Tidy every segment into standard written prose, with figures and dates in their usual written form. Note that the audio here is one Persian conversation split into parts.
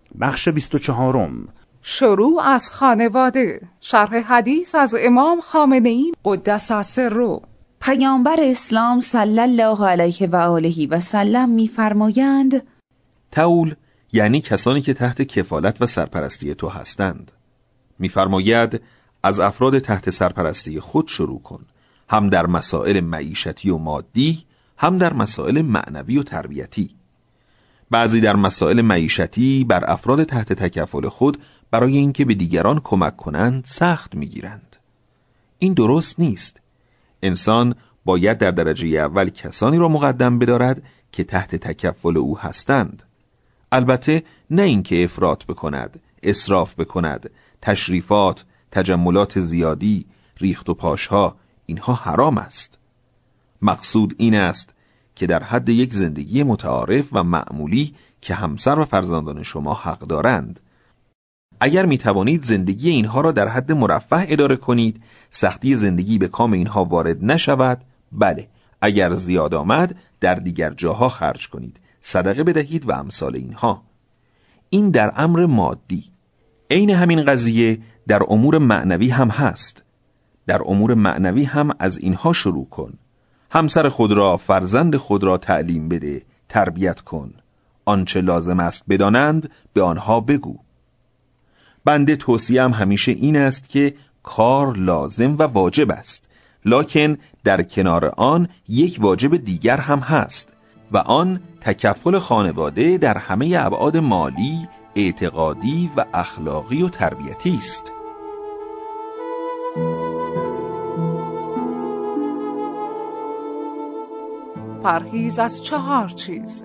بخش 24. شروع از خانواده. شرح حدیث از امام خامنه‌ای قدس سره. پیامبر اسلام صلی الله علیه و آله و سلم می‌فرمایند: تول یعنی کسانی که تحت کفالت و سرپرستی تو هستند. می‌فرماید از افراد تحت سرپرستی خود شروع کن، هم در مسائل معیشتی و مادی، هم در مسائل معنوی و تربیتی. بعضی در مسائل معیشتی بر افراد تحت تکفل خود برای اینکه به دیگران کمک کنند سخت می‌گیرند. این درست نیست. انسان باید در درجه اول کسانی را مقدم بدارد که تحت تکفل او هستند. البته نه اینکه افراط بکند، اسراف بکند، تشریفات، تجملات زیادی، ریخت و پاشها، اینها حرام است. مقصود این است که در حد یک زندگی متعارف و معمولی که همسر و فرزندان شما حق دارند. اگر می توانید زندگی اینها را در حد مرفه اداره کنید، سختی زندگی به کام اینها وارد نشود، بله، اگر زیاد آمد در دیگر جاها خرج کنید، صدقه بدهید و امثال اینها. این در امر مادی. عین همین قضیه در امور معنوی هم هست. در امور معنوی هم از اینها شروع کن. همسر خود را، فرزند خود را تعلیم بده، تربیت کن. آنچه لازم است بدانند به آنها بگو. بنده توصیه‌ام همیشه این است که کار لازم و واجب است، لکن در کنار آن یک واجب دیگر هم هست و آن تکفل خانواده در همه ابعاد مالی، اعتقادی و اخلاقی و تربیتی است. پرهیز از 4 چیز.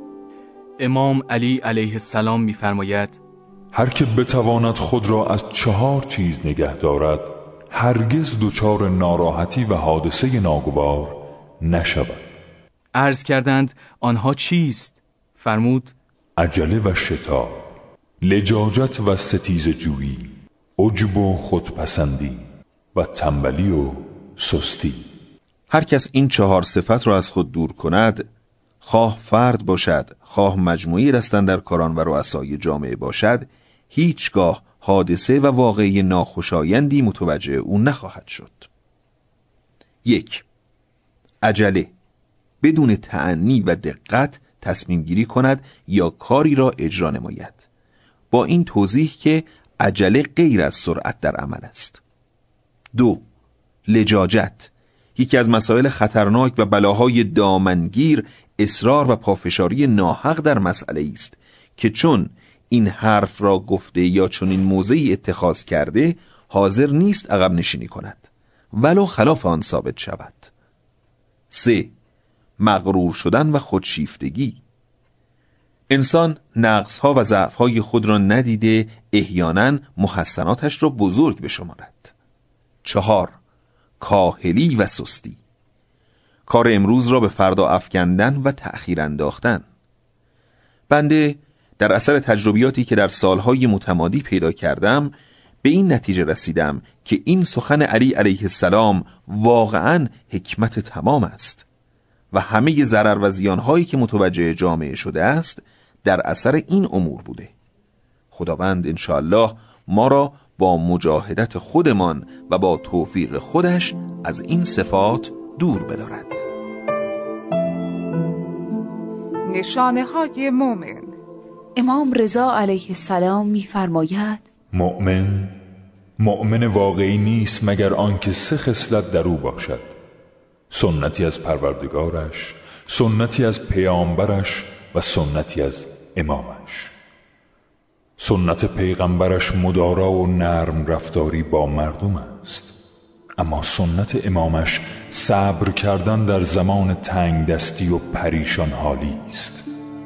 امام علی علیه السلام می‌فرماید: هر که بتواند خود را از 4 چیز نگه دارد هرگز دچار ناراحتی و حادثه ناگوار نشود. عرض کردند آنها چیست؟ فرمود: عجله و شتاب، لجاجت و ستیزه جویی، عجب و خودپسندی و تنبلی و سستی. هر کس این 4 صفت را از خود دور کند، خواه فرد باشد، خواه مجموعی دستاندرکاران و رؤسای جامعه باشد، هیچگاه حادثه و واقعی ناخوشایندی متوجه او نخواهد شد. 1. عجله، بدون تأنی و دقت تصمیم گیری کند یا کاری را اجرا نماید، با این توضیح که عجله غیر از سرعت در عمل است. 2. لجاجت، یکی از مسائل خطرناک و بلاهای دامنگیر اصرار و پافشاری ناحق در مسئله است که چون این حرف را گفته یا چون این موضعی اتخاذ کرده حاضر نیست عقب نشینی کند ولو خلاف آن ثابت شود. 3. مغرور شدن و خودشیفتگی، انسان نقصها و ضعفهای خود را ندیده احیانا محسناتش را بزرگ بشمارد. 4. کاهلی و سستی، کار امروز را به فردا افکندن و تأخیر انداختن. بنده در اثر تجربیاتی که در سالهای متمادی پیدا کردم به این نتیجه رسیدم که این سخن علی علیه السلام واقعاً حکمت تمام است و همه ضرر و زیانهایی که متوجه جامعه شده است در اثر این امور بوده. خداوند انشاءالله ما را با مجاهدت خودمان و با توفیق خودش از این صفات دور بدارد. نشانه های مؤمن. امام رضا علیه السلام می‌فرماید: مؤمن واقعی نیست مگر آنکه 3 خصلت در او باشد: سنتی از پروردگارش، سنتی از پیامبرش و سنتی از امامش. سنت پیغمبرش مدارا و نرم رفتاری با مردم است، اما سنت امامش صبر کردن در زمان تنگ دستی و پریشان حالی است.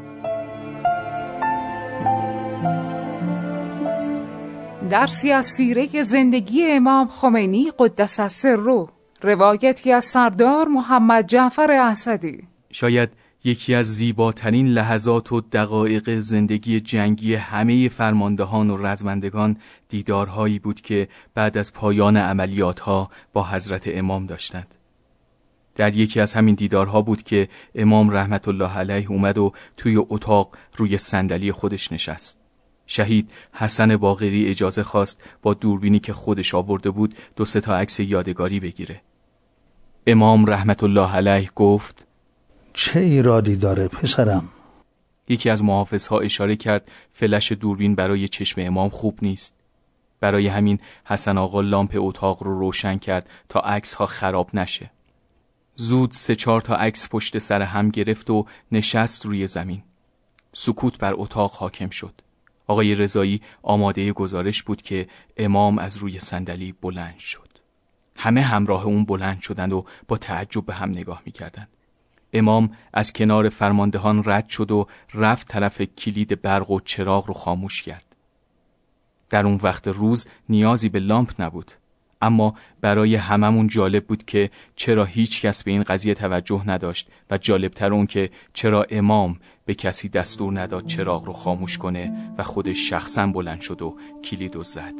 درسی از سیره زندگی امام خمینی قدس سره. روایتی از سردار محمد جعفر اسدی. شاید یکی از زیباترین لحظات و دقایق زندگی جنگی همه فرماندهان و رزمندگان دیدارهایی بود که بعد از پایان عملیاتها با حضرت امام داشتند. در یکی از همین دیدارها بود که امام رحمت الله علیه اومد و توی اتاق روی صندلی خودش نشست. شهید حسن باقری اجازه خواست با دوربینی که خودش آورده بود 2-3 تا عکس یادگاری بگیره. امام رحمت الله علیه گفت: چه ایرادی داره پسرم؟ یکی از محافظها اشاره کرد فلش دوربین برای چشم امام خوب نیست. برای همین حسن آقا لامپ اتاق رو روشن کرد تا عکس‌ها خراب نشه. زود 3-4 تا عکس پشت سر هم گرفت و نشست روی زمین. سکوت بر اتاق حاکم شد. آقای رضایی آماده گزارش بود که امام از روی صندلی بلند شد. همه همراه اون بلند شدند و با تعجب به هم نگاه می‌کردند. امام از کنار فرماندهان رد شد و رفت طرف کلید برق و چراغ رو خاموش کرد. در اون وقت روز نیازی به لامپ نبود، اما برای هممون جالب بود که چرا هیچ کس به این قضیه توجه نداشت و جالبتر اون که چرا امام به کسی دستور نداد چراغ رو خاموش کنه و خودش شخصا بلند شد و کلیدو زد.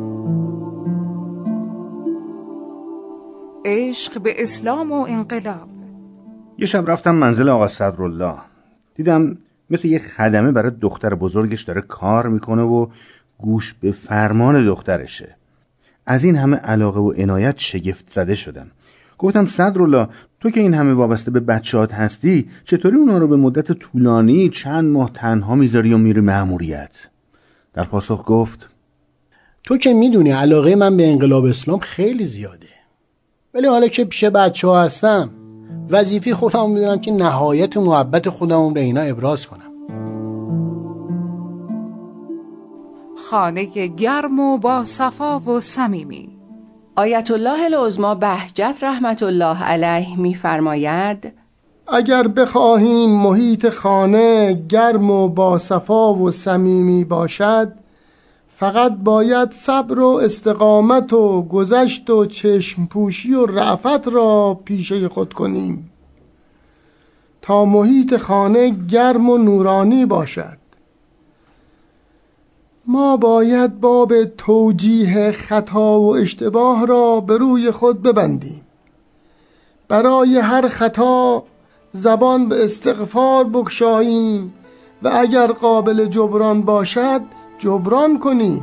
عشق به اسلام و انقلاب. یه شب رفتم منزل آقا صدرالله. دیدم مثل یه خدمه برای دختر بزرگش داره کار میکنه و گوش به فرمان دخترشه. از این همه علاقه و عنایت شگفت زده شدم. گفتم صدرالله، تو که این همه وابسته به بچه‌هات هستی، چطوری اونا رو به مدت طولانی چند ماه تنها میذاری و میری مأموریت؟ در پاسخ گفت: تو که میدونی علاقه من به انقلاب اسلام خیلی زیاده، ولی حالا که پیش بچه‌ها هستم وظیفه خودم میدونم که نهایت محبت خودم به اینا ابراز کنم. خانه گرم و با صفا و صمیمی. آیت الله العظمی بهجت رحمت الله علیه می‌فرماید: اگر بخواهیم محیط خانه گرم و با صفا و صمیمی باشد، فقط باید صبر و استقامت و گذشت و چشم پوشی و رأفت را پیشه خود کنیم تا محیط خانه گرم و نورانی باشد. ما باید باب توجیه خطا و اشتباه را به روی خود ببندیم. برای هر خطا زبان به استغفار بگشاییم و اگر قابل جبران باشد جبران کنیم.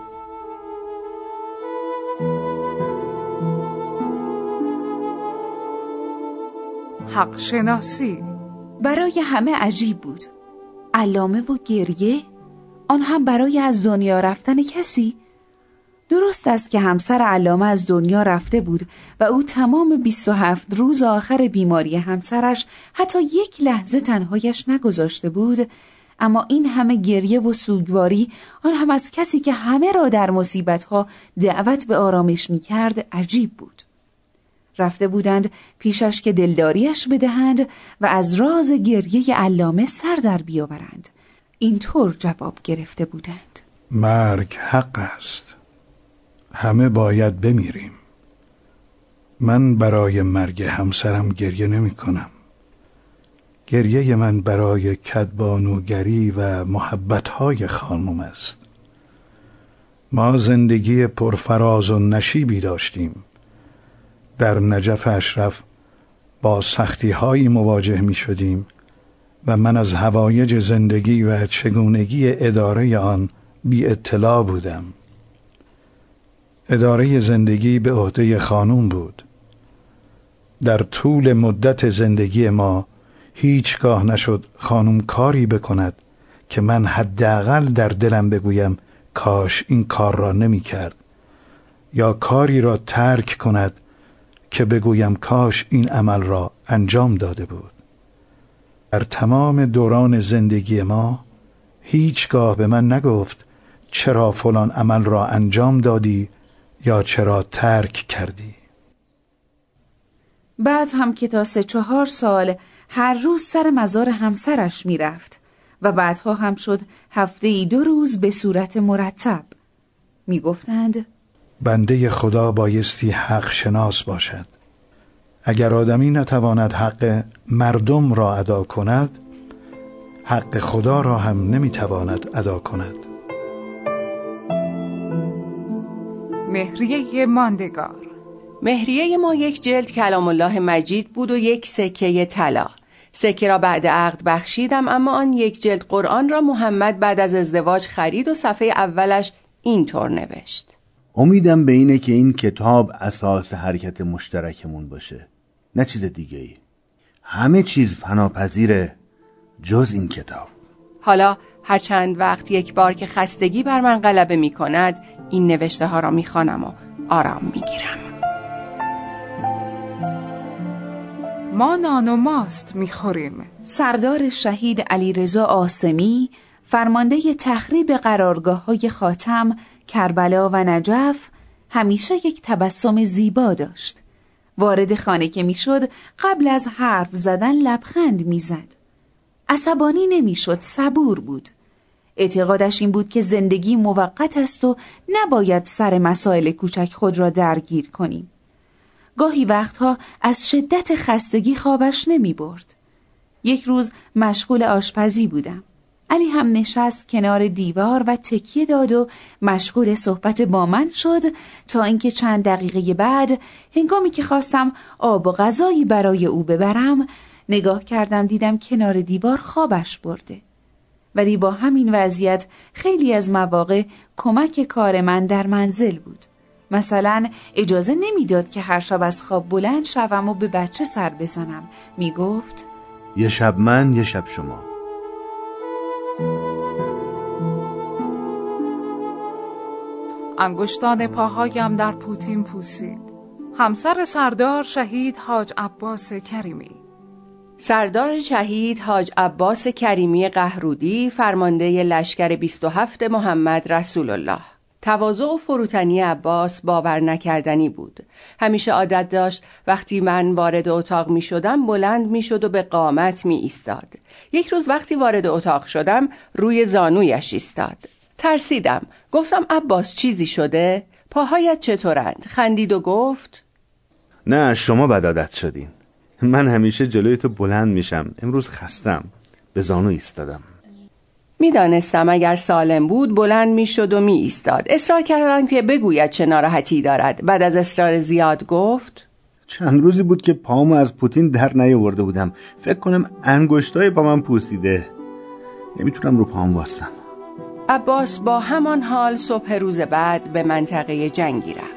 حق شناسی. برای همه عجیب بود. علامه و گریه، آن هم برای از دنیا رفتن کسی. درست است که همسر علامه از دنیا رفته بود و او تمام 27 روز آخر بیماری همسرش حتی یک لحظه تنهایش نگذاشته بود، اما این همه گریه و سوگواری، آن هم از کسی که همه را در مصیبتها دعوت به آرامش می کرد، عجیب بود. رفته بودند پیشش که دلداریش بدهند و از راز گریه علامه سر در بیاورند. اینطور جواب گرفته بودند: مرگ حق است، همه باید بمیریم. من برای مرگ همسرم گریه نمی کنم. گریه من برای کدبانوگری و محبتهای خانم است. ما زندگی پرفراز و نشیبی داشتیم. در نجف اشرف با سختی‌هایی مواجه می شدیم و من از حوایج زندگی و چگونگی اداره آن بی اطلاع بودم. اداره زندگی به عهده خانم بود. در طول مدت زندگی ما هیچگاه نشد خانم کاری بکند که من حداقل در دلم بگویم کاش این کار را نمی کرد، یا کاری را ترک کند که بگویم کاش این عمل را انجام داده بود. در تمام دوران زندگی ما هیچگاه به من نگفت چرا فلان عمل را انجام دادی یا چرا ترک کردی. بعد هم که تا 3-4 سال هر روز سر مزار همسرش می رفت و بعدها هم شد هفته‌ای 2 روز به صورت مرتب. می گفتند بنده خدا بایستی حق شناس باشد. اگر آدمی نتواند حق مردم را ادا کند، حق خدا را هم نمیتواند ادا کند. مهریه ماندگار. مهریه ما 1 جلد کلام الله مجید بود و 1 سکه طلا. سکه را بعد عقد بخشیدم، اما آن یک جلد قرآن را محمد بعد از ازدواج خرید و صفحه اولش اینطور نوشت: امیدم به اینه که این کتاب اساس حرکت مشترکمون باشه، نه چیز دیگه ای. همه چیز فناپذیره جز این کتاب. حالا هر چند وقت یک بار که خستگی بر من غلبه می کند، این نوشته ها را می خوانم و آرام می گیرم. ما نان و ماست می خوریم. سردار شهید علیرضا عاصمی، فرمانده تخریب قرارگاه‌های خاتم، کربلا و نجف، همیشه یک تبسم زیبا داشت. وارد خانه که میشد قبل از حرف زدن لبخند میزد. عصبانی نمیشد، صبور بود. اعتقادش این بود که زندگی موقت است و نباید سر مسائل کوچک خود را درگیر کنیم. گاهی وقتها از شدت خستگی خوابش نمی برد. یک روز مشغول آشپزی بودم. علی هم نشست کنار دیوار و تکیه داد و مشغول صحبت با من شد تا اینکه چند دقیقه بعد، هنگامی که خواستم آب و غذایی برای او ببرم، نگاه کردم دیدم کنار دیوار خوابش برده. ولی با همین وضعیت خیلی از مواقع کمک کار من در منزل بود. مثلا اجازه نمیداد که هر شب از خواب بلند شوم و به بچه سر بزنم. میگفت یه شب من، یه شب شما. انگشتان پاهایم در پوتین پوسید. همسر سردار شهید حاج عباس کریمی. سردار شهید حاج عباس کریمی قهرودی، فرمانده لشکر 27 محمد رسول الله. تواضع و فروتنی عباس باور نکردنی بود. همیشه عادت داشت وقتی من وارد اتاق می شدم بلند می شد و به قامت می ایستاد. یک روز وقتی وارد اتاق شدم روی زانویش ایستاد. ترسیدم. گفتم عباس چیزی شده؟ پاهایت چطورند؟ خندید و گفت نه، شما بد عادت شدین. من همیشه جلوی تو بلند میشم. امروز خستم، به زانو ایستادم. میدانستم اگر سالم بود بلند میشد و می ایستاد. اصرار کردم که بگوید چه ناراحتی دارد. بعد از اصرار زیاد گفت چند روزی بود که پامو از پوتین در نیاورده بودم. فکر کنم انگشتای پا من پوسیده. نمیتونم رو پام واسم. عباس با همان حال صبح روز بعد به منطقه جنگی رفت.